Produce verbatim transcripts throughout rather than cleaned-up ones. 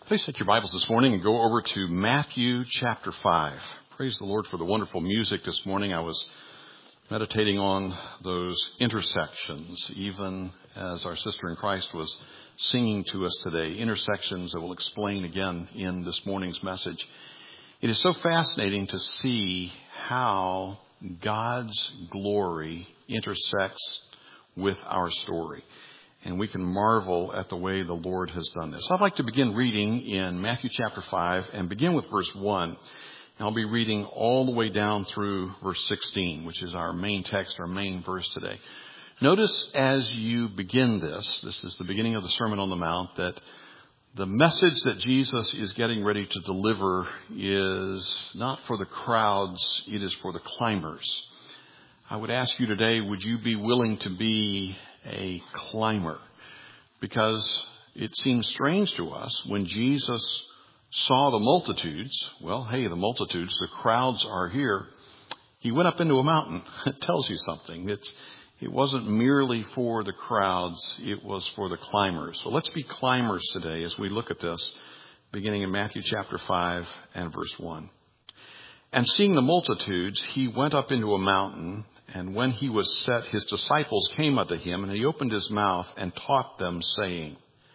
Please take your Bibles this morning and go over to Matthew chapter five. Praise the Lord for the wonderful music this morning. I was meditating on those intersections, even as our sister in Christ was singing to us today, intersections that we'll explain again in this morning's message. It is so fascinating to see how God's glory intersects with our story. And we can marvel at the way the Lord has done this. I'd like to begin reading in Matthew chapter five and begin with verse one. And I'll be reading all the way down through verse sixteen, which is our main text, our main verse today. Notice as you begin this, this is the beginning of the Sermon on the Mount, that the message that Jesus is getting ready to deliver is not for the crowds, it is for the climbers. I would ask you today, would you be willing to be a climber? Because it seems strange to us when Jesus saw the multitudes. Well, hey, the multitudes, the crowds are here. He went up into a mountain. It tells you something. It's, it wasn't merely for the crowds. It was for the climbers. So let's be climbers today as we look at this, beginning in Matthew chapter five and verse one. And seeing the multitudes, he went up into a mountain. And when he was set, his disciples came unto him, and he opened his mouth and taught them, saying,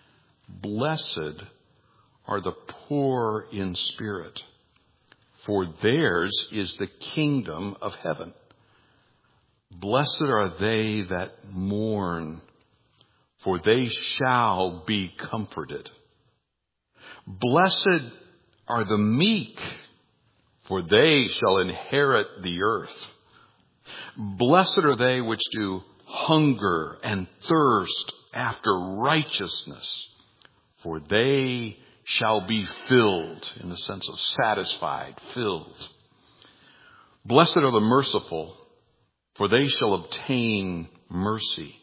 Blessed are the poor in spirit, for theirs is the kingdom of heaven. Blessed are they that mourn, for they shall be comforted. Blessed are the meek, for they shall inherit the earth. Blessed are they which do hunger and thirst after righteousness, for they shall be filled, in the sense of satisfied, filled. Blessed are the merciful, for they shall obtain mercy.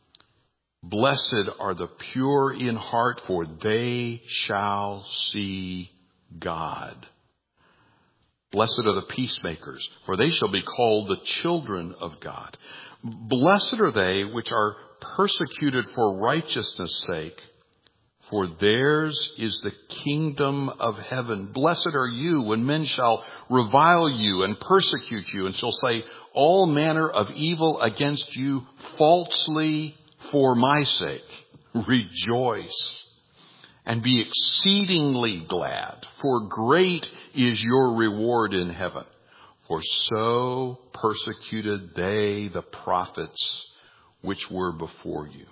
Blessed are the pure in heart, for they shall see God. Blessed are the peacemakers, for they shall be called the children of God. Blessed are they which are persecuted for righteousness' sake, for theirs is the kingdom of heaven. Blessed are you when men shall revile you and persecute you, and shall say all manner of evil against you falsely for my sake. Rejoice and be exceedingly glad, for great is your reward in heaven. For so persecuted they the prophets which were before you.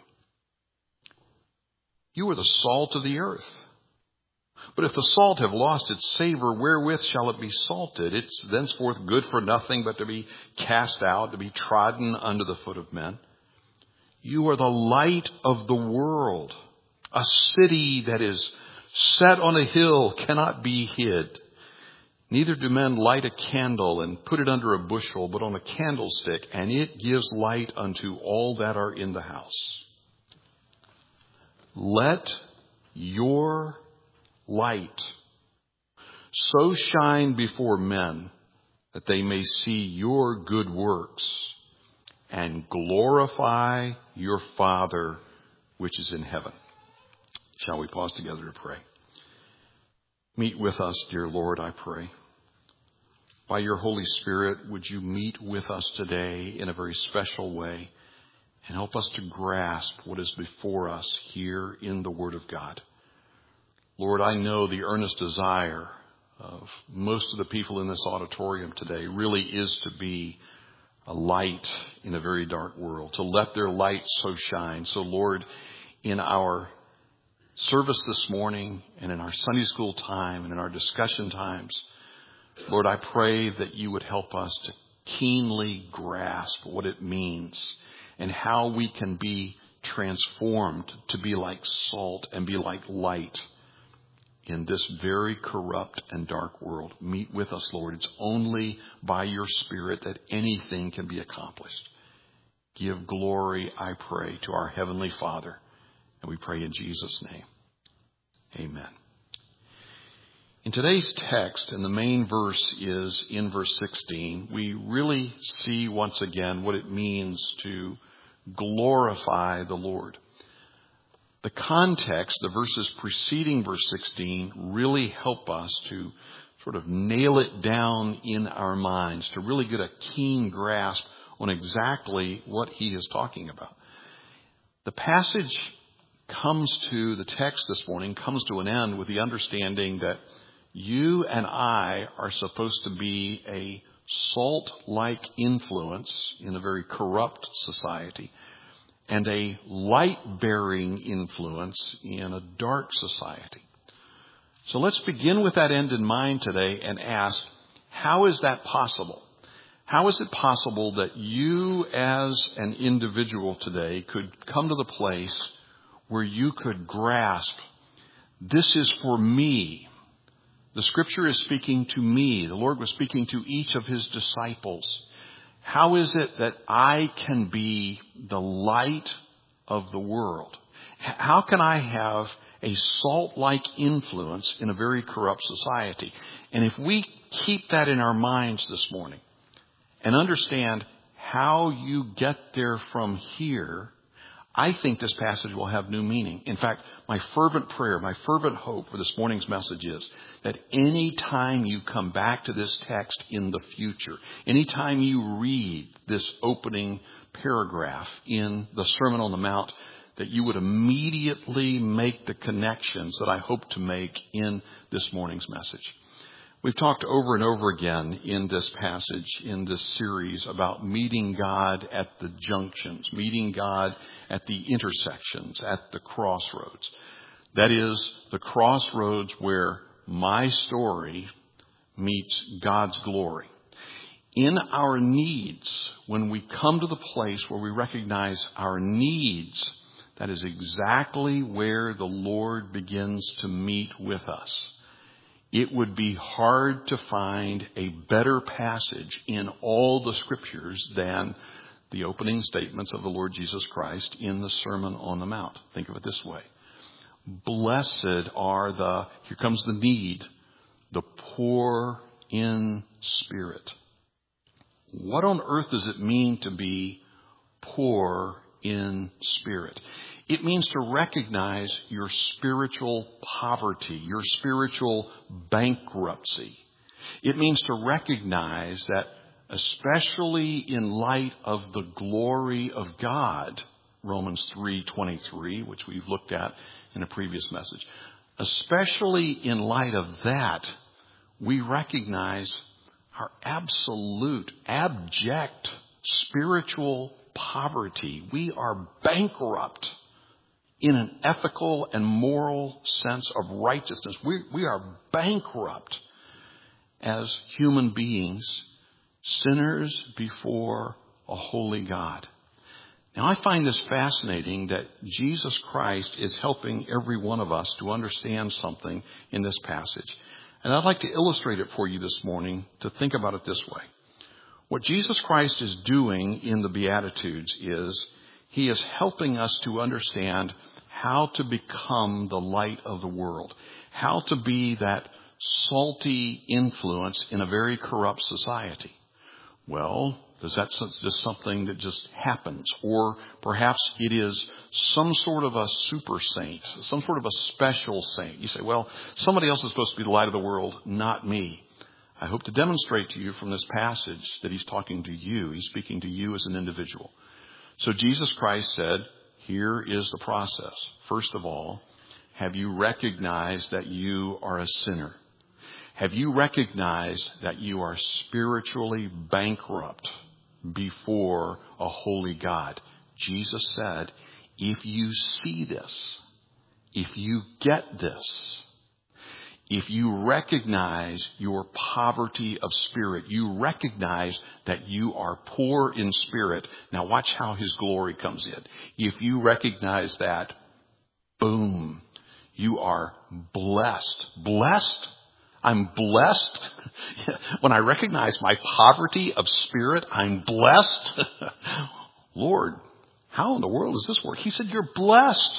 You are the salt of the earth. But if the salt have lost its savor, wherewith shall it be salted? It's thenceforth good for nothing but to be cast out, to be trodden under the foot of men. You are the light of the world. A city that is set on a hill cannot be hid. Neither do men light a candle and put it under a bushel, but on a candlestick, and it gives light unto all that are in the house. Let your light so shine before men that they may see your good works and glorify your Father which is in heaven. Shall we pause together to pray? Meet with us, dear Lord, I pray. By your Holy Spirit, would you meet with us today in a very special way and help us to grasp what is before us here in the Word of God. Lord, I know the earnest desire of most of the people in this auditorium today really is to be a light in a very dark world, to let their light so shine. So, Lord, in our service this morning and in our Sunday school time and in our discussion times, Lord, I pray that you would help us to keenly grasp what it means and how we can be transformed to be like salt and be like light in this very corrupt and dark world. Meet with us, Lord. It's only by your Spirit that anything can be accomplished. Give glory, I pray, to our Heavenly Father. And we pray in Jesus' name. Amen. In today's text, and the main verse is in verse sixteen, we really see once again what it means to glorify the Lord. the context, the verses preceding verse sixteen, really help us to sort of nail it down in our minds, to really get a keen grasp on exactly what he is talking about. The passage comes to, the text this morning comes to an end with the understanding that you and I are supposed to be a salt-like influence in a very corrupt society, and a light-bearing influence in a dark society. So let's begin with that end in mind today and ask, how is that possible? How is it possible that you as an individual today could come to the place where you could grasp, this is for me. The Scripture is speaking to me. The Lord was speaking to each of his disciples. How is it that I can be the light of the world? How can I have a salt-like influence in a very corrupt society? And if we keep that in our minds this morning and understand how you get there from here, I think this passage will have new meaning. In fact, my fervent prayer, my fervent hope for this morning's message is that any time you come back to this text in the future, any time you read this opening paragraph in the Sermon on the Mount, that you would immediately make the connections that I hope to make in this morning's message. We've talked over and over again in this passage, in this series, about meeting God at the junctions, meeting God at the intersections, at the crossroads. That is, the crossroads where my story meets God's glory. In our needs, when we come to the place where we recognize our needs, that is exactly where the Lord begins to meet with us. It would be hard to find a better passage in all the Scriptures than the opening statements of the Lord Jesus Christ in the Sermon on the Mount. Think of it this way. Blessed are the, here comes the need, the poor in spirit. What on earth does it mean to be poor in spirit? It means to recognize your spiritual poverty, your spiritual bankruptcy. It means to recognize that, especially in light of the glory of God, Romans three twenty-three, which we've looked at in a previous message, especially in light of that, we recognize our absolute, abject spiritual poverty. We are bankrupt in an ethical and moral sense of righteousness. We, we are bankrupt as human beings, sinners before a holy God. Now, I find this fascinating that Jesus Christ is helping every one of us to understand something in this passage. And I'd like to illustrate it for you this morning to think about it this way. What Jesus Christ is doing in the Beatitudes is he is helping us to understand how to become the light of the world, how to be that salty influence in a very corrupt society. Well, is that just something that just happens? Or perhaps it is some sort of a super saint, some sort of a special saint. You say, well, somebody else is supposed to be the light of the world, not me. I hope to demonstrate to you from this passage that he's talking to you. He's speaking to you as an individual. So Jesus Christ said, here is the process. First of all, have you recognized that you are a sinner? Have you recognized that you are spiritually bankrupt before a holy God? Jesus said, if you see this, if you get this, if you recognize your poverty of spirit, you recognize that you are poor in spirit. Now watch how his glory comes in. If you recognize that, boom, you are blessed. Blessed? I'm blessed. When I recognize my poverty of spirit, I'm blessed. Lord, how in the world does this work? He said, you're blessed.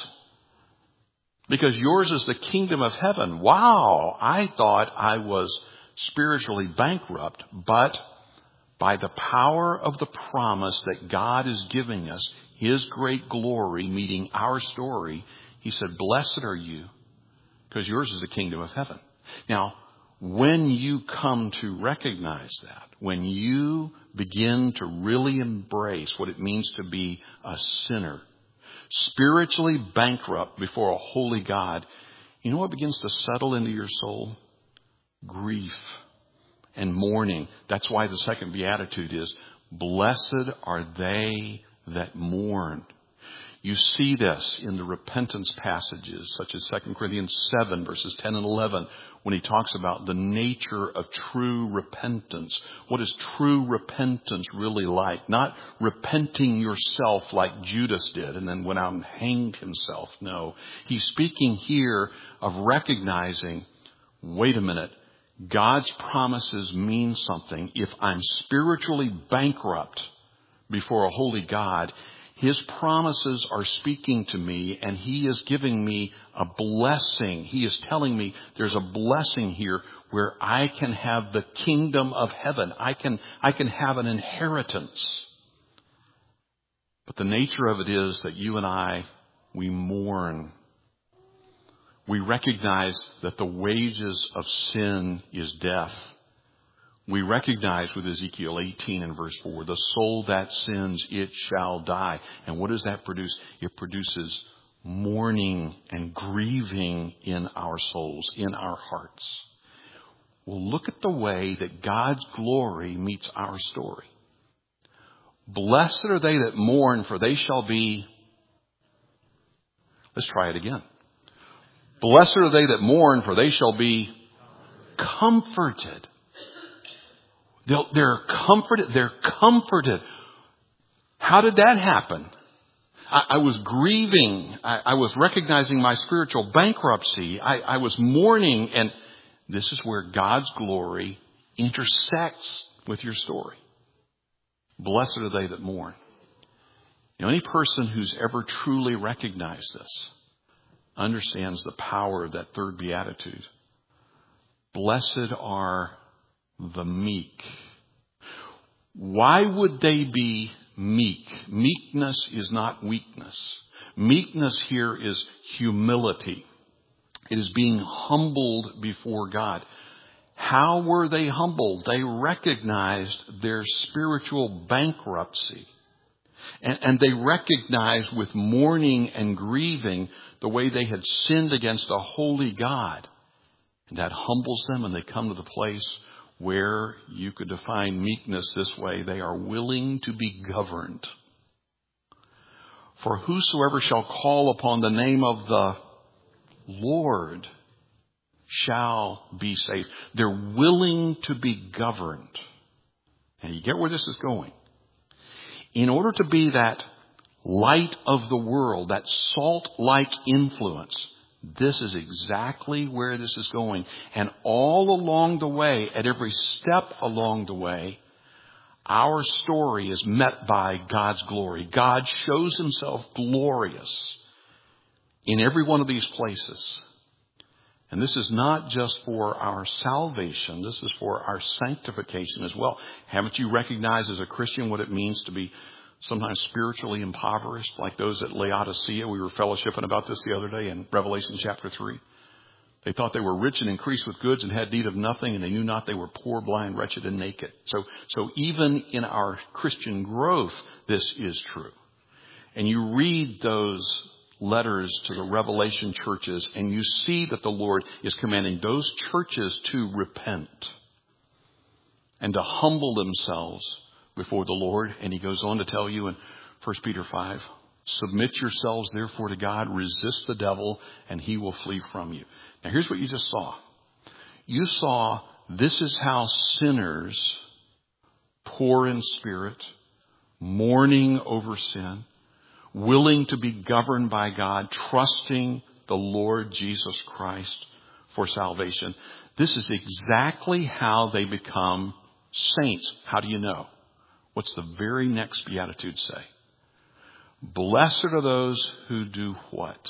Because yours is the kingdom of heaven. Wow, I thought I was spiritually bankrupt, but by the power of the promise that God is giving us, his great glory meeting our story, He said, blessed are you, because yours is the kingdom of heaven. Now, when you come to recognize that, when you begin to really embrace what it means to be a sinner, spiritually bankrupt before a holy God, you know what begins to settle into your soul? Grief and mourning. That's why the second beatitude is, blessed are they that mourn. You see this in the repentance passages, such as Second Corinthians seven, verses ten and eleven, when he talks about the nature of true repentance. What is true repentance really like? Not repenting yourself like Judas did and then went out and hanged himself. No, he's speaking here of recognizing, wait a minute, God's promises mean something. If I'm spiritually bankrupt before a holy God, His promises are speaking to me, and He is giving me a blessing. He is telling me there's a blessing here where I can have the kingdom of heaven. I can, I can have an inheritance. But the nature of it is that you and I, we mourn. We recognize that the wages of sin is death. We recognize with Ezekiel eighteen and verse four, the soul that sins, it shall die. And what does that produce? It produces mourning and grieving in our souls, in our hearts. Well, look at the way that God's glory meets our story. Blessed are they that mourn, for they shall be... Let's try it again. Blessed are they that mourn, for they shall be comforted. They'll, they're comforted. They're comforted. How did that happen? I, I was grieving. I, I was recognizing my spiritual bankruptcy. I, I was mourning. And this is where God's glory intersects with your story. Blessed are they that mourn. You know, any person who's ever truly recognized this understands the power of that third beatitude. Blessed are the meek. Why would they be meek? Meekness is not weakness. Meekness here is humility. It is being humbled before God. How were they humbled? They recognized their spiritual bankruptcy. And, and they recognized with mourning and grieving the way they had sinned against a holy God. And that humbles them, and they come to the place where you could define meekness this way: they are willing to be governed. For whosoever shall call upon the name of the Lord shall be saved. They're willing to be governed. And you get where this is going. In order to be that light of the world, that salt-like influence, this is exactly where this is going. And all along the way, at every step along the way, our story is met by God's glory. God shows Himself glorious in every one of these places. And this is not just for our salvation. This is for our sanctification as well. Haven't you recognized as a Christian what it means to be sometimes spiritually impoverished, like those at Laodicea? We were fellowshipping about this the other day in Revelation chapter three. They thought they were rich and increased with goods and had need of nothing, and they knew not they were poor, blind, wretched, and naked. So, so even in our Christian growth, this is true. And you read those letters to the Revelation churches, and you see that the Lord is commanding those churches to repent and to humble themselves before the Lord. And He goes on to tell you in First Peter five, submit yourselves therefore to God, resist the devil, and he will flee from you. Now here's what you just saw. You saw this is how sinners, poor in spirit, mourning over sin, willing to be governed by God, trusting the Lord Jesus Christ for salvation. This is exactly how they become saints. How do you know? What's the very next beatitude say? Blessed are those who do what?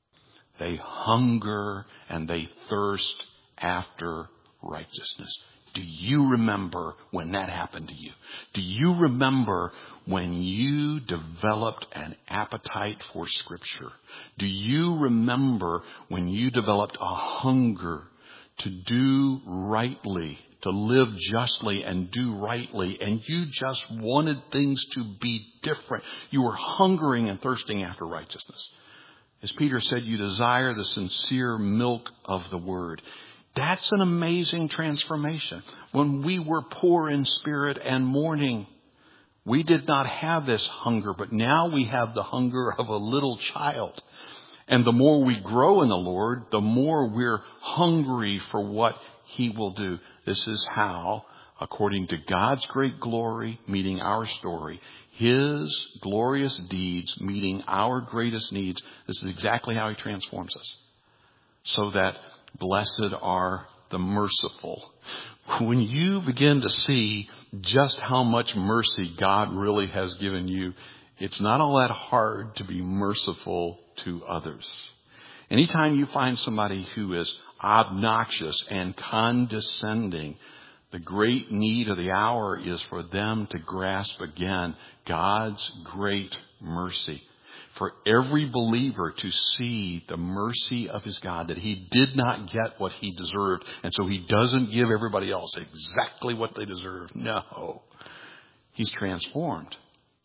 They hunger and they thirst after righteousness. Do you remember when that happened to you? Do you remember when you developed an appetite for Scripture? Do you remember when you developed a hunger to do rightly, to live justly and do rightly, and you just wanted things to be different? You were hungering and thirsting after righteousness. As Peter said, you desire the sincere milk of the Word. That's an amazing transformation. When we were poor in spirit and mourning, we did not have this hunger, but now we have the hunger of a little child. And the more we grow in the Lord, the more we're hungry for what He will do. This is how, according to God's great glory meeting our story, His glorious deeds meeting our greatest needs, this is exactly how He transforms us. So that blessed are the merciful. When you begin to see just how much mercy God really has given you, it's not all that hard to be merciful to others. Anytime you find somebody who is obnoxious and condescending, the great need of the hour is for them to grasp again God's great mercy. For every believer to see the mercy of his God, that he did not get what he deserved, and so he doesn't give everybody else exactly what they deserve. No. He's transformed.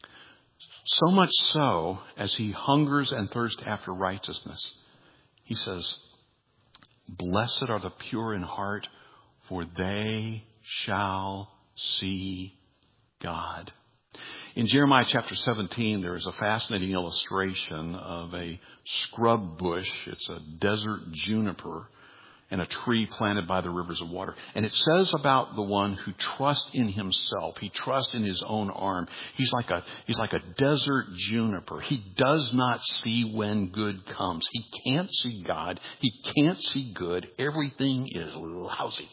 So much so, as he hungers and thirsts after righteousness, he says, blessed are the pure in heart, for they shall see God. In Jeremiah chapter seventeen, there is a fascinating illustration of a scrub bush. It's a desert juniper and a tree planted by the rivers of water. And it says about the one who trusts in himself. He trusts in his own arm. He's like a, he's like a desert juniper. He does not see when good comes. He can't see God. He can't see good. Everything is lousy.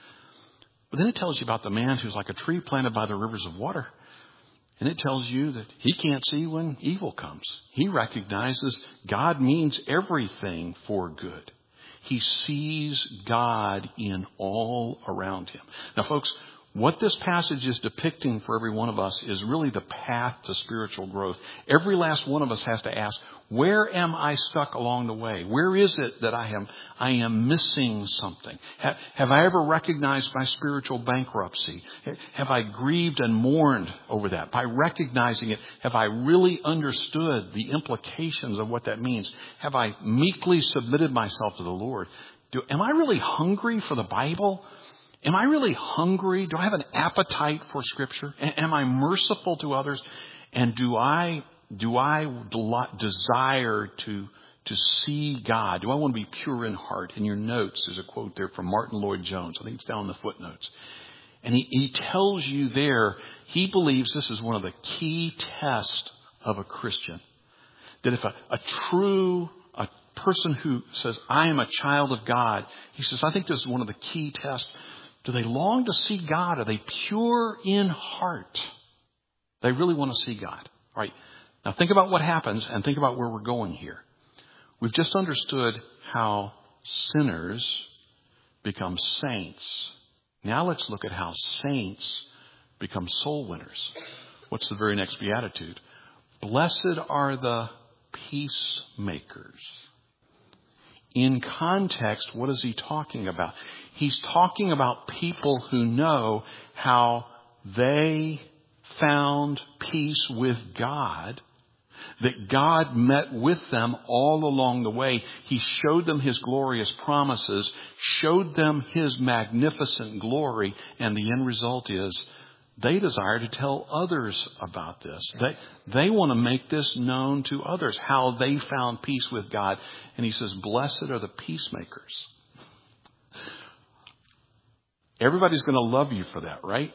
But then it tells you about the man who's like a tree planted by the rivers of water. And it tells you that he can't see when evil comes. He recognizes God means everything for good. He sees God in all around him. Now, folks, what this passage is depicting for every one of us is really the path to spiritual growth. Every last one of us has to ask, where am I stuck along the way? Where is it that I am I am missing something? Have, have I ever recognized my spiritual bankruptcy? Have I grieved and mourned over that? By recognizing it, have I really understood the implications of what that means? Have I meekly submitted myself to the Lord? Do, am I really hungry for the Bible? Am I really hungry? Do I have an appetite for Scripture? Am I merciful to others? And do I do I desire to to see God? Do I want to be pure in heart? In your notes, there's a quote there from Martin Lloyd-Jones. I think it's down in the footnotes. And he, he tells you there, he believes this is one of the key tests of a Christian. That if a, a true a person who says, I am a child of God, he says, I think this is one of the key tests. Do they long to see God? Are they pure in heart? They really want to see God. All right. Now think about what happens and think about where we're going here. We've just understood how sinners become saints. Now let's look at how saints become soul winners. What's the very next beatitude? Blessed are the peacemakers. In context, what is he talking about? He's talking about people who know how they found peace with God, that God met with them all along the way. He showed them His glorious promises, showed them His magnificent glory, and the end result is they desire to tell others about this. They, they want to make this known to others, how they found peace with God. And he says, blessed are the peacemakers. Everybody's going to love you for that, right?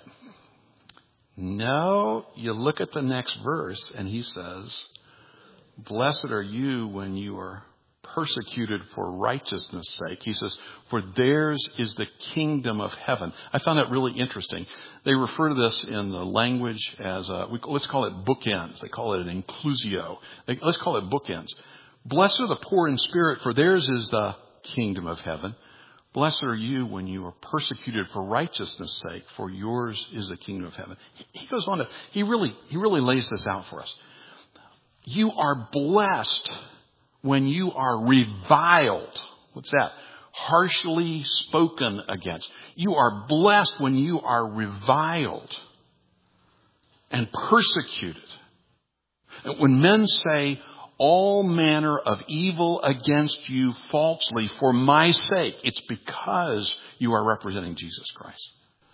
No, you look at the next verse and he says, blessed are you when you are persecuted for righteousness' sake. He says, for theirs is the kingdom of heaven. I found that really interesting. They refer to this in the language as, a, we, let's call it bookends. They call it an inclusio. They, let's call it bookends. Blessed are the poor in spirit, for theirs is the kingdom of heaven. Blessed are you when you are persecuted for righteousness' sake, for yours is the kingdom of heaven. He goes on to, he really, he really lays this out for us. You are blessed when you are reviled. What's that? Harshly spoken against. You are blessed when you are reviled and persecuted. And when men say all manner of evil against you falsely for my sake, it's because you are representing Jesus Christ.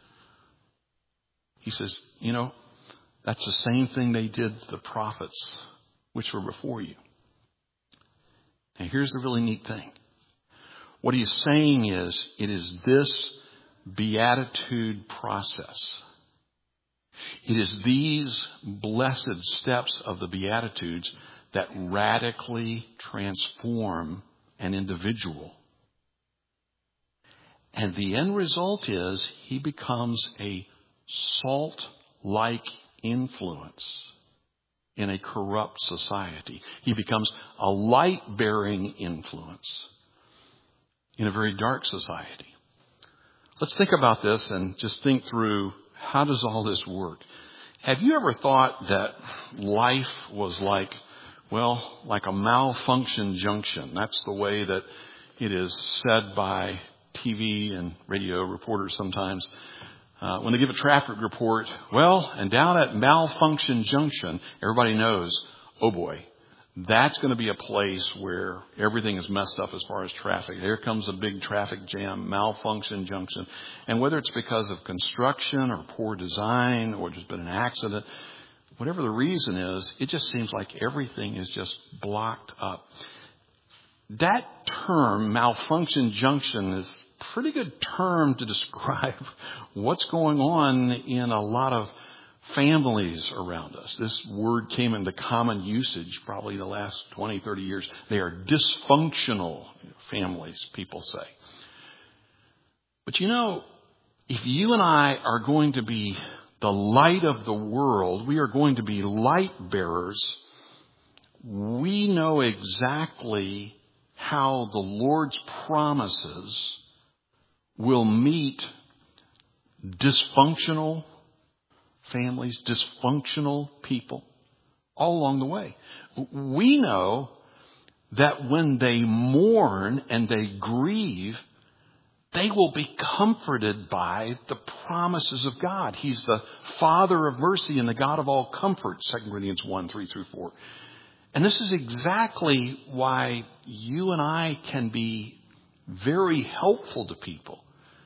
He says, you know, that's the same thing they did to the prophets which were before you. And here's the really neat thing. What he's saying is, it is this beatitude process. It is these blessed steps of the Beatitudes that radically transform an individual. And the end result is he becomes a salt-like influence in a corrupt society. He becomes a light-bearing influence in a very dark society. Let's think about this and just think through, how does all this work? Have you ever thought that life was like, well, like a malfunction junction? That's the way that it is said by T V and radio reporters sometimes. Uh, when they give a traffic report, well, and down at Malfunction Junction, everybody knows, oh boy, that's going to be a place where everything is messed up as far as traffic. Here comes a big traffic jam, Malfunction Junction. And whether it's because of construction or poor design or there's been an accident, whatever the reason is, it just seems like everything is just blocked up. That term, Malfunction Junction, is a pretty good term to describe what's going on in a lot of families around us. This word came into common usage probably the last twenty, thirty years. They are dysfunctional families, people say. But you know, if you and I are going to be the light of the world, we are going to be light bearers, we know exactly how the Lord's promises will meet dysfunctional families, dysfunctional people all along the way. We know that when they mourn and they grieve, they will be comforted by the promises of God. He's the Father of mercy and the God of all comfort, Second Corinthians one, three through four. And this is exactly why you and I can be very helpful to people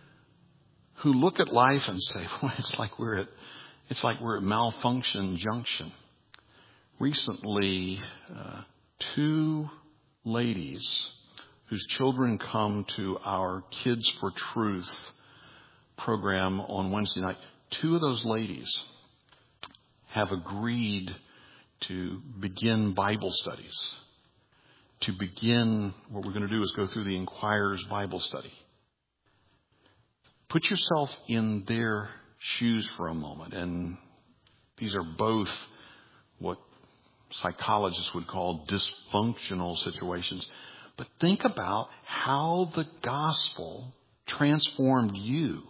who look at life and say, well, it's like we're at It's like we're at Malfunction Junction. Recently, uh, two ladies whose children come to our Kids for Truth program on Wednesday night, two of those ladies have agreed to begin Bible studies. To begin, what we're going to do is go through the Inquirer's Bible study. Put yourself in their shoes for a moment. And these are both what psychologists would call dysfunctional situations. But think about how the gospel transformed you.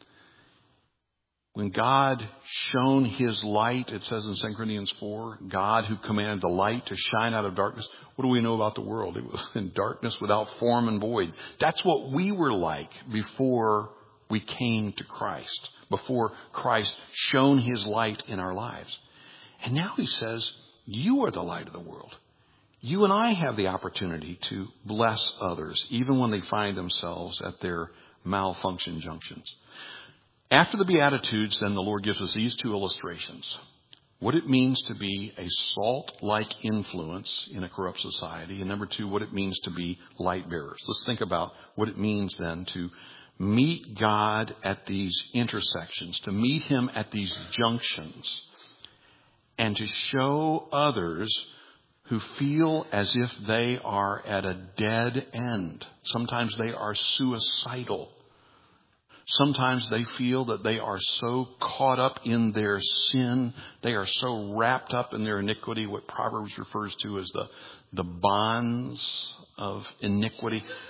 When God shone his light, it says in Second Corinthians four, God who commanded the light to shine out of darkness. What do we know about the world? It was in darkness without form and void. That's what we were like before we came to Christ, before Christ shone his light in our lives. And now he says, you are the light of the world. You and I have the opportunity to bless others, even when they find themselves at their malfunction junctions. After the Beatitudes, then the Lord gives us these two illustrations. What it means to be a salt-like influence in a corrupt society. And number two, what it means to be light bearers. Let's think about what it means then to meet God at these intersections, to meet him at these junctions, and to show others who feel as if they are at a dead end. Sometimes they are suicidal. Sometimes they feel that they are so caught up in their sin, they are so wrapped up in their iniquity, what Proverbs refers to as the, the bonds of iniquity.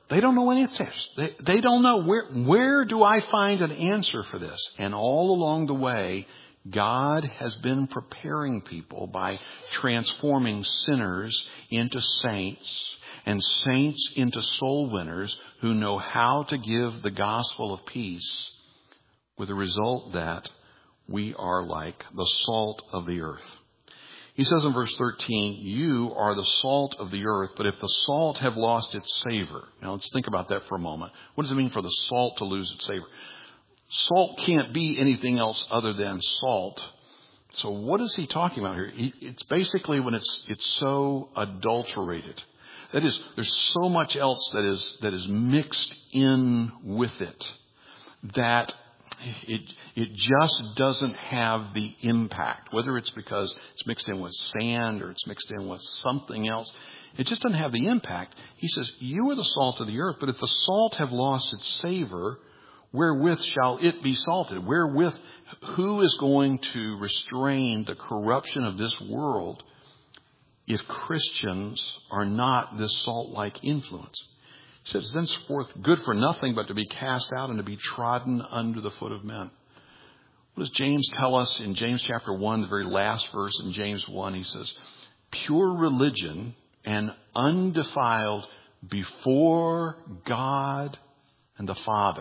They don't know any answers. They, they don't know where, where do I find an answer for this? And all along the way, God has been preparing people by transforming sinners into saints and saints into soul winners who know how to give the gospel of peace, with the result that we are like the salt of the earth. He says in verse thirteen, you are the salt of the earth, but if the salt have lost its savor. Now let's think about that for a moment. What does it mean for the salt to lose its savor? Salt can't be anything else other than salt. So what is he talking about here? It's basically when it's it's so adulterated. That is, there's so much else that is that is mixed in with it that it it just doesn't have the impact. Whether it's because it's mixed in with sand or it's mixed in with something else, it just doesn't have the impact. He says, you are the salt of the earth, but if the salt have lost its savor, wherewith shall it be salted? Wherewith, who is going to restrain the corruption of this world if Christians are not this salt-like influence? He says, thenceforth good for nothing but to be cast out and to be trodden under the foot of men. What does James tell us in James chapter one, the very last verse in James one? He says, pure religion and undefiled before God and the Father.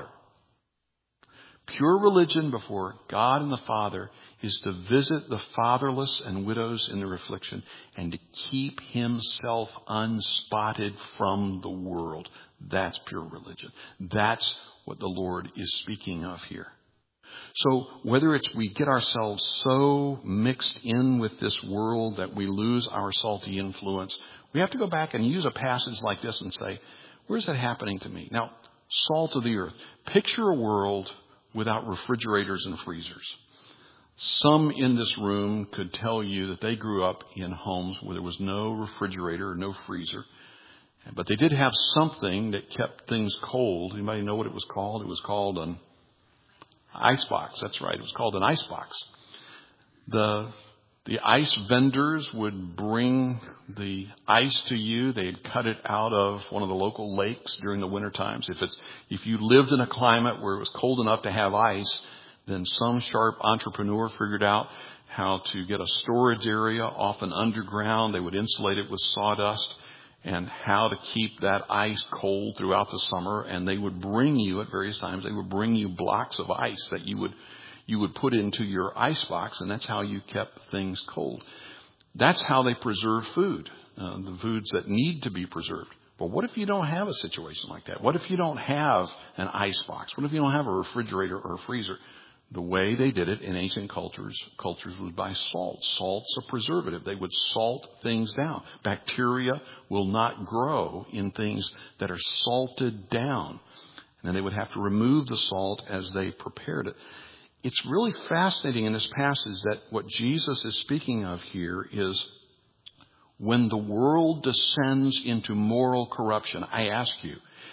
Pure religion before God and the Father is to visit the fatherless and widows in their affliction and to keep himself unspotted from the world. That's pure religion. That's what the Lord is speaking of here. So whether it's we get ourselves so mixed in with this world that we lose our salty influence, we have to go back and use a passage like this and say, where's that happening to me? Now, salt of the earth. Picture a world without refrigerators and freezers. Some in this room could tell you that they grew up in homes where there was no refrigerator or no freezer. But they did have something that kept things cold. Anybody know what it was called? It was called an icebox. That's right. It was called an icebox. The the ice vendors would bring the ice to you. They'd cut it out of one of the local lakes during the winter times. If it's if you lived in a climate where it was cold enough to have ice, then some sharp entrepreneur figured out how to get a storage area, often underground. They would insulate it with sawdust, and how to keep that ice cold throughout the summer. And they would bring you at various times, they would bring you blocks of ice that you would you would put into your icebox, and that's how you kept things cold. That's how they preserve food, uh, the foods that need to be preserved. But what if you don't have a situation like that? What if you don't have an icebox? What if you don't have a refrigerator or a freezer? The way they did it in ancient cultures, cultures was by salt. Salt's a preservative. They would salt things down. Bacteria will not grow in things that are salted down. And then they would have to remove the salt as they prepared it. It's really fascinating in this passage that what Jesus is speaking of here is when the world descends into moral corruption. I ask you,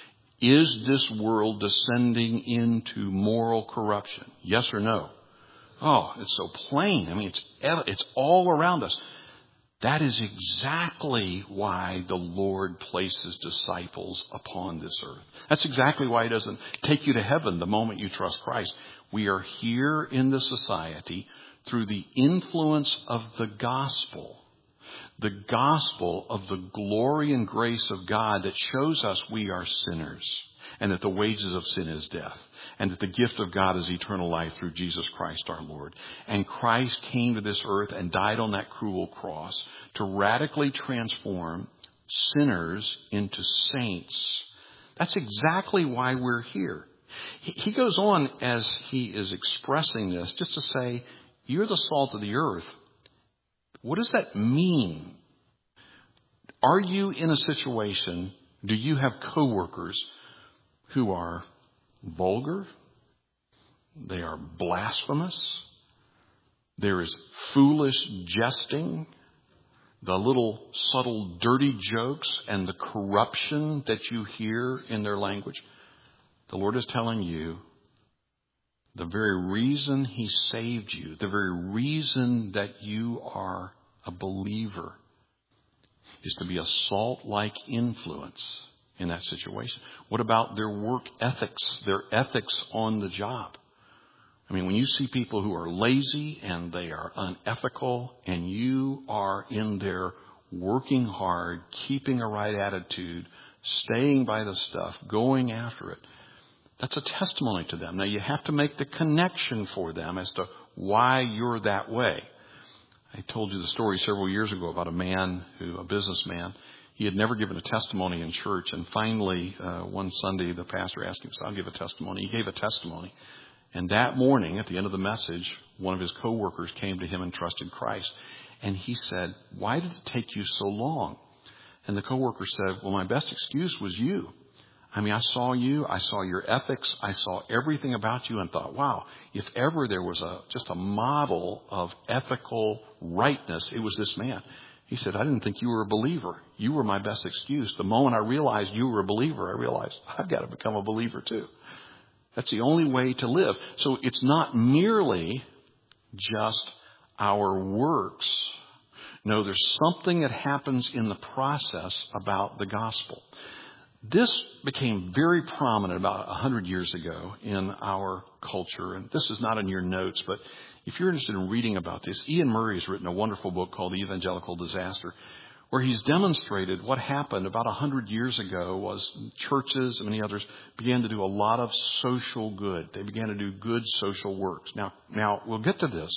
is this world descending into moral corruption? Yes or no? Oh, it's so plain. I mean, it's it's all around us. That is exactly why the Lord places disciples upon this earth. That's exactly why He doesn't take you to heaven the moment you trust Christ. We are here in this society through the influence of the gospel. The gospel of the glory and grace of God that shows us we are sinners and that the wages of sin is death and that the gift of God is eternal life through Jesus Christ our Lord. And Christ came to this earth and died on that cruel cross to radically transform sinners into saints. That's exactly why we're here. He goes on as he is expressing this just to say, you're the salt of the earth. What does that mean? Are you in a situation, do you have coworkers who are vulgar? They are blasphemous. There is foolish jesting, the little subtle dirty jokes and the corruption that you hear in their language. The Lord is telling you the very reason He saved you, the very reason that you are a believer, is to be a salt-like influence in that situation? What about their work ethics, their ethics on the job? I mean, when you see people who are lazy and they are unethical and you are in there working hard, keeping a right attitude, staying by the stuff, going after it, that's a testimony to them. Now, you have to make the connection for them as to why you're that way. I told you the story several years ago about a man who, a businessman, he had never given a testimony in church. And finally, uh, one Sunday, the pastor asked him, so I'll give a testimony. He gave a testimony. And that morning, at the end of the message, one of his coworkers came to him and trusted Christ. And he said, why did it take you so long? And the coworker said, well, my best excuse was you. I mean, I saw you, I saw your ethics, I saw everything about you and thought, wow, if ever there was a just a model of ethical rightness, it was this man. He said, I didn't think you were a believer. You were my best excuse. The moment I realized you were a believer, I realized I've got to become a believer too. That's the only way to live. So it's not merely just our works. No, there's something that happens in the process about the gospel. This became very prominent about one hundred years ago in our culture. And this is not in your notes, but if you're interested in reading about this, Ian Murray has written a wonderful book called The Evangelical Disaster, where he's demonstrated what happened about one hundred years ago was churches and many others began to do a lot of social good. They began to do good social works. Now, now we'll get to this.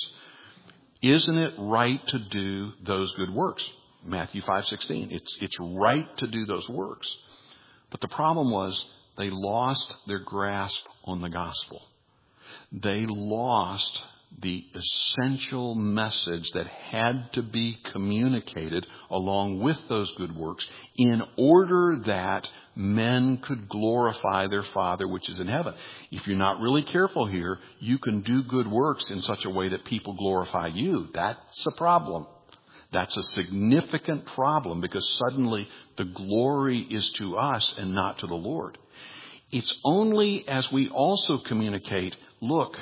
Isn't it right to do those good works? Matthew five sixteen. It's, it's right to do those works. But the problem was they lost their grasp on the gospel. They lost the essential message that had to be communicated along with those good works in order that men could glorify their Father which is in heaven. If you're not really careful here, you can do good works in such a way that people glorify you. That's a problem. That's a significant problem because suddenly the glory is to us and not to the Lord. It's only as we also communicate, look,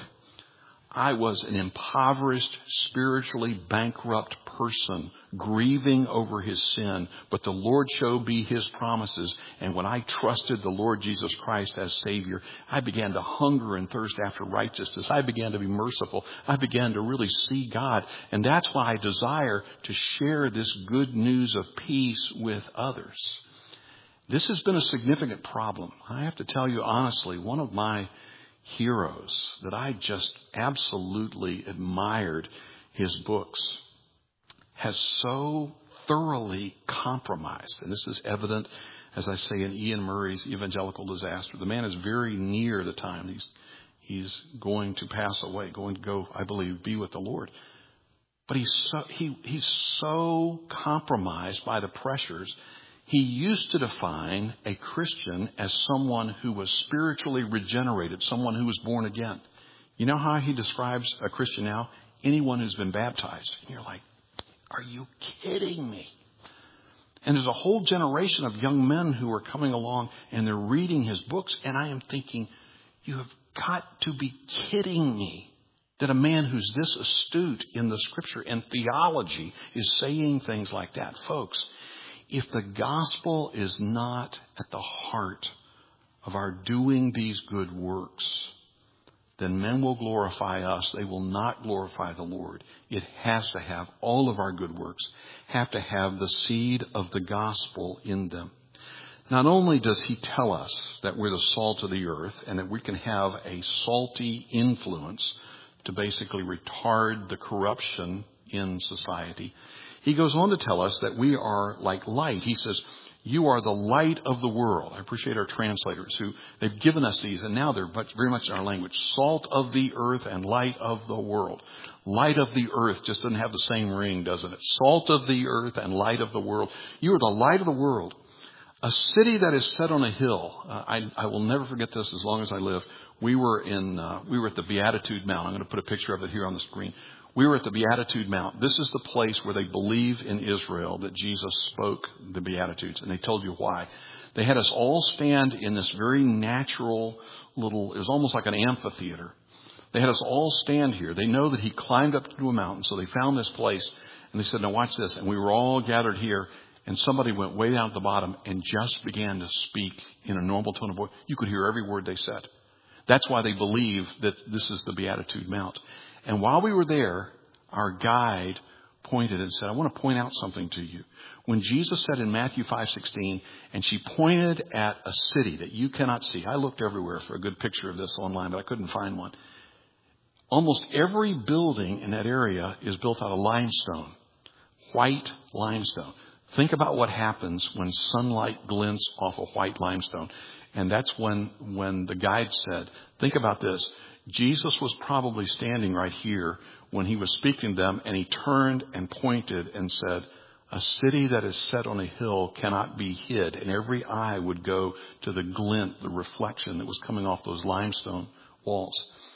I was an impoverished, spiritually bankrupt person, grieving over his sin, but the Lord showed me his promises. And when I trusted the Lord Jesus Christ as Savior, I began to hunger and thirst after righteousness. I began to be merciful. I began to really see God. And that's why I desire to share this good news of peace with others. This has been a significant problem. I have to tell you honestly, one of my heroes that I just absolutely admired his books has so thoroughly compromised. And this is evident, as I say, in Ian Murray's Evangelical Disaster. The man is very near the time he's, he's going to pass away, going to go, I believe, be with the Lord. But he's so, he, he's so compromised by the pressures. He used to define a Christian as someone who was spiritually regenerated, someone who was born again. You know how he describes a Christian now? Anyone who's been baptized. And you're like, are you kidding me? And there's a whole generation of young men who are coming along and they're reading his books. And I am thinking, you have got to be kidding me that a man who's this astute in the scripture and theology is saying things like that. Folks, if the gospel is not at the heart of our doing these good works, then men will glorify us. They will not glorify the Lord. It has to have, all of our good works have to have the seed of the gospel in them. Not only does he tell us that we're the salt of the earth and that we can have a salty influence to basically retard the corruption in society, he goes on to tell us that we are like light. He says, you are the light of the world. I appreciate our translators who they've given us these, and now they're much, very much in our language. Salt of the earth and light of the world. Light of the earth just doesn't have the same ring, doesn't it? Salt of the earth and light of the world. You are the light of the world. A city that is set on a hill. Uh, I, I will never forget this as long as I live. We were in, uh, we were at the Beatitude Mount. I'm going to put a picture of it here on the screen. We were at the Beatitude Mount. This is the place where they believe in Israel that Jesus spoke the Beatitudes. And they told you why. They had us all stand in this very natural little, it was almost like an amphitheater. They had us all stand here. They know that he climbed up to a mountain. So they found this place and they said, now watch this. And we were all gathered here. and somebody went way down at the bottom and just began to speak in a normal tone of voice, you could hear every word they said. That's why they believe that this is the Beatitude Mount. And while we were there, our guide pointed and said, I want to point out something to you. When Jesus said in Matthew five sixteen, and she pointed at a city that you cannot see. I looked everywhere for a good picture of this online, but I couldn't find one. Almost every building in that area is built out of limestone, white limestone. Think about what happens when sunlight glints off of white limestone. And that's when, when the guide said, think about this. Jesus was probably standing right here when he was speaking to them, and he turned and pointed and said, a city that is set on a hill cannot be hid. And every eye would go to the glint, the reflection that was coming off those limestone walls.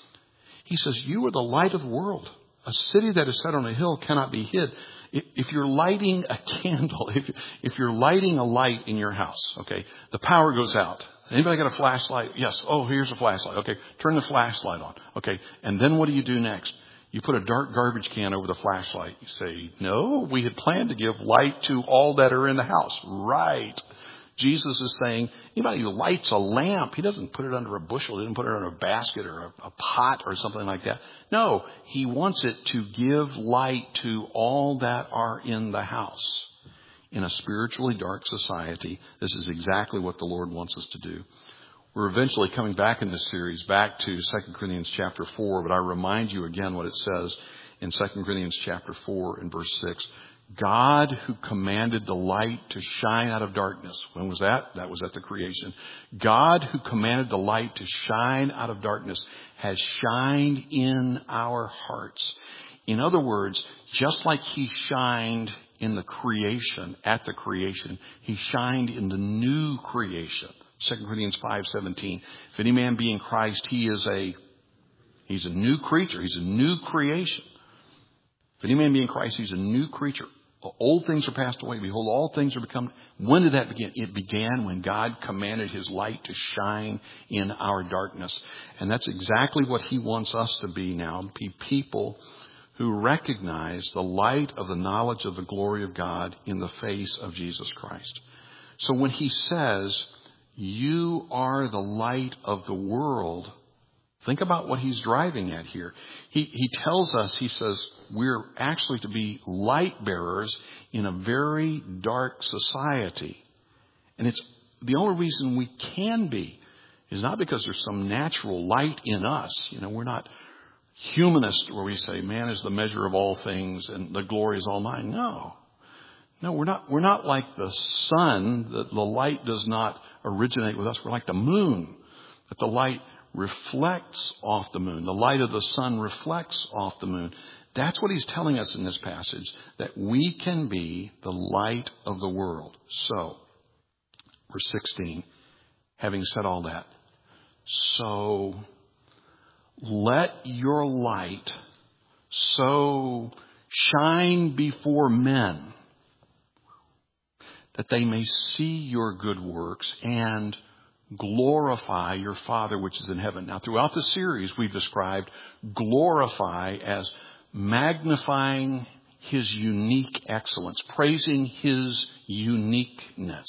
He says, you are the light of the world. A city that is set on a hill cannot be hid. If you're lighting a candle, if, if you're lighting a light in your house, okay, the power goes out. Anybody got a flashlight? Yes. Oh, here's a flashlight. Okay. Turn the flashlight on. Okay. And then what do you do next? You put a dark garbage can over the flashlight. You say, no, we had planned to give light to all that are in the house. Right. Jesus is saying, anybody who lights a lamp, he doesn't put it under a bushel. He doesn't put it under a basket or a, a pot or something like that. No, he wants it to give light to all that are in the house. In a spiritually dark society, this is exactly what the Lord wants us to do. We're eventually coming back in this series, back to Second Corinthians chapter four, but I remind you again what it says in Second Corinthians chapter four and verse six. God who commanded the light to shine out of darkness. When was that? That was at the creation. God who commanded the light to shine out of darkness has shined in our hearts. In other words, just like he shined in the creation, at the creation, he shined in the new creation. Second Corinthians five seventeen. If any man be in Christ, he is a, he's a new creature. He's a new creation. If any man be in Christ, he's a new creature. Old things are passed away. Behold, all things are become. When did that begin? It began when God commanded his light to shine in our darkness. And that's exactly what he wants us to be now. Be people who recognize the light of the knowledge of the glory of God in the face of Jesus Christ. So when he says, you are the light of the world, think about what he's driving at here. He, he tells us, he says, we're actually to be light bearers in a very dark society. And it's the only reason we can be is not because there's some natural light in us. You know, we're not humanist where we say man is the measure of all things and the glory is all mine. No, no, we're not, we're not like the sun. The, the light does not originate with us. We're like the moon, that the light reflects off the moon. The light of the sun reflects off the moon. That's what he's telling us in this passage, that we can be the light of the world. So, verse sixteen, having said all that, so let your light so shine before men that they may see your good works and glorify your Father which is in heaven. Now, throughout the series, we've described glorify as magnifying his unique excellence, praising his uniqueness.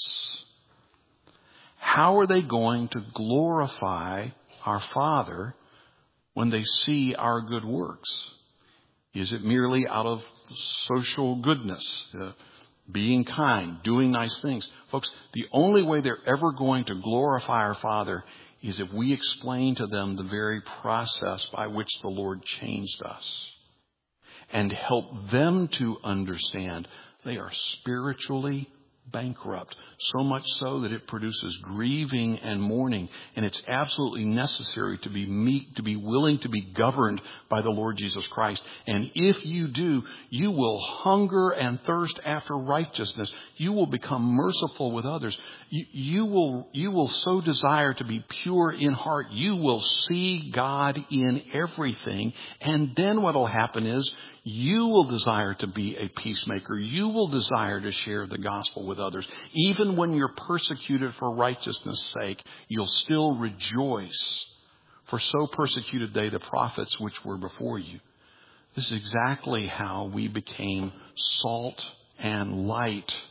How are they going to glorify our Father when they see our good works? Is it merely out of social goodness, uh, being kind, doing nice things? Folks, the only way they're ever going to glorify our Father is if we explain to them the very process by which the Lord changed us and help them to understand they are spiritually bankrupt, so much so that it produces grieving and mourning. And it's absolutely necessary to be meek, to be willing to be governed by the Lord Jesus Christ. And if you do, you will hunger and thirst after righteousness. You will become merciful with others. You, you will, you will so desire to be pure in heart. You will see God in everything. And then what will happen is you will desire to be a peacemaker. You will desire to share the gospel with others. Even when you're persecuted for righteousness' sake, you'll still rejoice. For so persecuted they the prophets which were before you. This is exactly how we became salt and light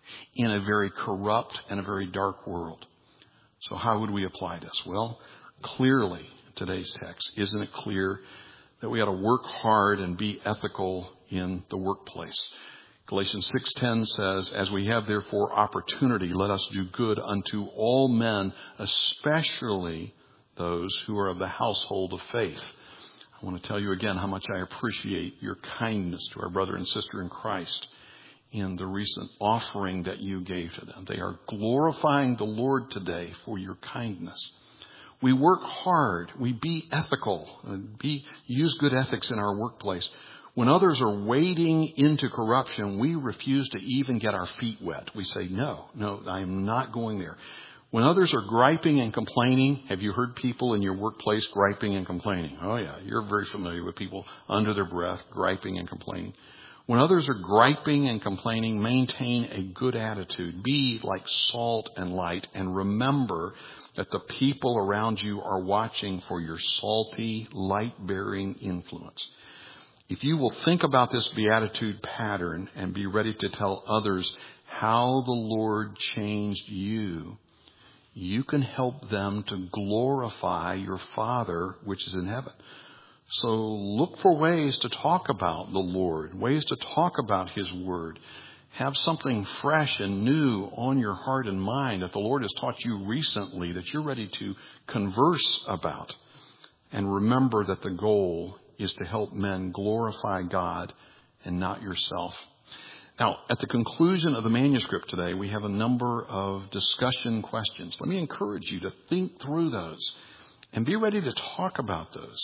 in a very corrupt and a very dark world. So how would we apply this? Well, clearly, today's text, isn't it clear that we ought to work hard and be ethical in the workplace? Galatians six ten says, as we have therefore opportunity, let us do good unto all men, especially those who are of the household of faith. I want to tell you again how much I appreciate your kindness to our brother and sister in Christ in the recent offering that you gave to them. They are glorifying the Lord today for your kindness. We work hard. We be ethical. Be, use good ethics in our workplace. When others are wading into corruption, we refuse to even get our feet wet. We say, no, no, I'm not going there. When others are griping and complaining, have you heard people in your workplace griping and complaining? Oh, yeah, you're very familiar with people under their breath griping and complaining. When others are griping and complaining, maintain a good attitude. Be like salt and light, and remember that the people around you are watching for your salty, light-bearing influence. If you will think about this beatitude pattern and be ready to tell others how the Lord changed you, you can help them to glorify your Father which is in heaven. So look for ways to talk about the Lord, ways to talk about His Word. Have something fresh and new on your heart and mind that the Lord has taught you recently that you're ready to converse about. And remember that the goal is to help men glorify God and not yourself. Now, at the conclusion of the manuscript today, we have a number of discussion questions. Let me encourage you to think through those and be ready to talk about those.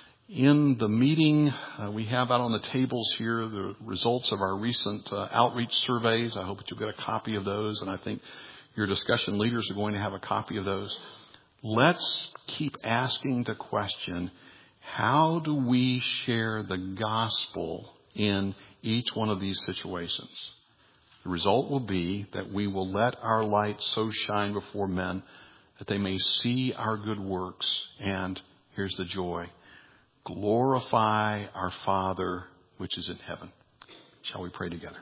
In the meeting, uh, we have out on the tables here the results of our recent uh, outreach surveys. I hope that you'll get a copy of those, and I think your discussion leaders are going to have a copy of those. Let's keep asking the question, how do we share the gospel in each one of these situations? The result will be that we will let our light so shine before men that they may see our good works. And here's the joy: glorify our Father which is in heaven. Shall we pray together?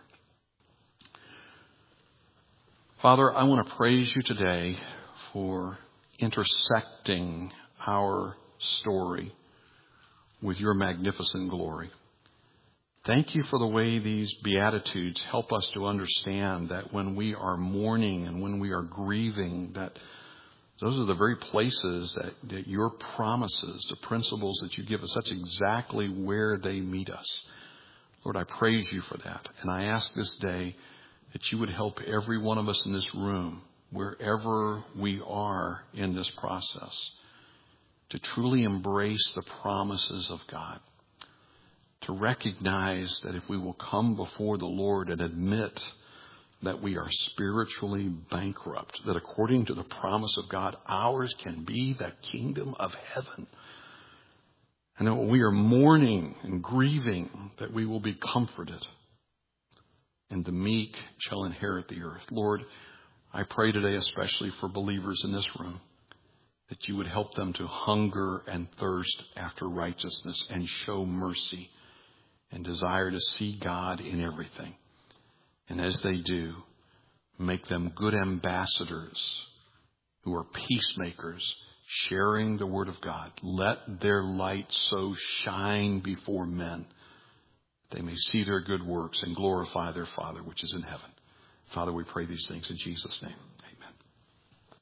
Father, I want to praise you today for intersecting our story with your magnificent glory. Thank you for the way these Beatitudes help us to understand that when we are mourning and when we are grieving, that those are the very places that, that your promises, the principles that you give us, that's exactly where they meet us. Lord, I praise you for that. And I ask this day that you would help every one of us in this room, wherever we are in this process, to truly embrace the promises of God, to recognize that if we will come before the Lord and admit that we are spiritually bankrupt, that according to the promise of God, ours can be the kingdom of heaven, and that when we are mourning and grieving, that we will be comforted, and the meek shall inherit the earth. Lord, I pray today especially for believers in this room, that you would help them to hunger and thirst after righteousness and show mercy and desire to see God in everything. And as they do, make them good ambassadors who are peacemakers, sharing the word of God. Let their light so shine before men that they may see their good works and glorify their Father which is in heaven. Father, we pray these things in Jesus' name.